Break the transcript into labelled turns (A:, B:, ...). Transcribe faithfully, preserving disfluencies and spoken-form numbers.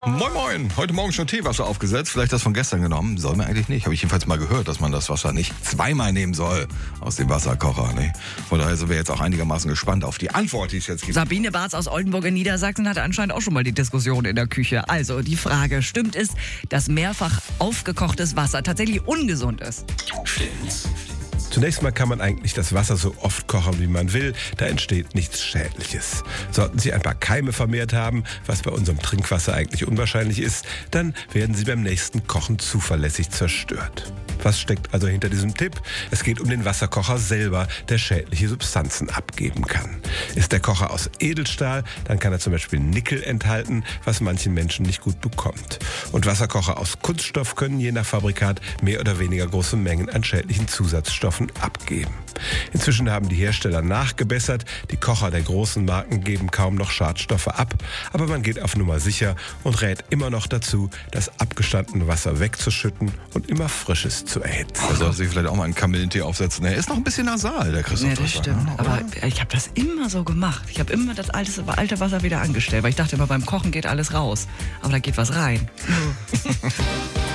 A: Moin Moin, heute Morgen schon Teewasser aufgesetzt, vielleicht das von gestern genommen, soll man eigentlich nicht, habe ich jedenfalls mal gehört, dass man das Wasser nicht zweimal nehmen soll aus dem Wasserkocher. Ne? Von daher sind wir jetzt auch einigermaßen gespannt auf die Antwort, die es jetzt gibt.
B: Sabine Barz aus Oldenburg in Niedersachsen hatte anscheinend auch schon mal die Diskussion in der Küche. Also die Frage, stimmt es, dass mehrfach aufgekochtes Wasser tatsächlich ungesund ist?
A: Stimmt's.
C: Zunächst mal kann man eigentlich das Wasser so oft kochen, wie man will. Da entsteht nichts Schädliches. Sollten Sie ein paar Keime vermehrt haben, was bei unserem Trinkwasser eigentlich unwahrscheinlich ist, dann werden sie beim nächsten Kochen zuverlässig zerstört. Was steckt also hinter diesem Tipp? Es geht um den Wasserkocher selber, der schädliche Substanzen abgeben kann. Ist der Kocher aus Edelstahl, dann kann er zum Beispiel Nickel enthalten, was manchen Menschen nicht gut bekommt. Und Wasserkocher aus Kunststoff können je nach Fabrikat mehr oder weniger große Mengen an schädlichen Zusatzstoffen abgeben. Inzwischen haben die Hersteller nachgebessert, die Kocher der großen Marken geben kaum noch Schadstoffe ab, aber man geht auf Nummer sicher und rät immer noch dazu, das abgestandene Wasser wegzuschütten und immer Frisches zu erhitzen.
A: Da soll sich vielleicht auch mal einen Kamillentee aufsetzen. Er ist noch ein bisschen nasal, der Christoph.
B: Ja, das stimmt.
A: Ne?
B: Aber ich habe das immer so gemacht. Ich habe immer das alte, alte Wasser wieder angestellt, weil ich dachte immer, beim Kochen geht alles raus. Aber da geht was rein.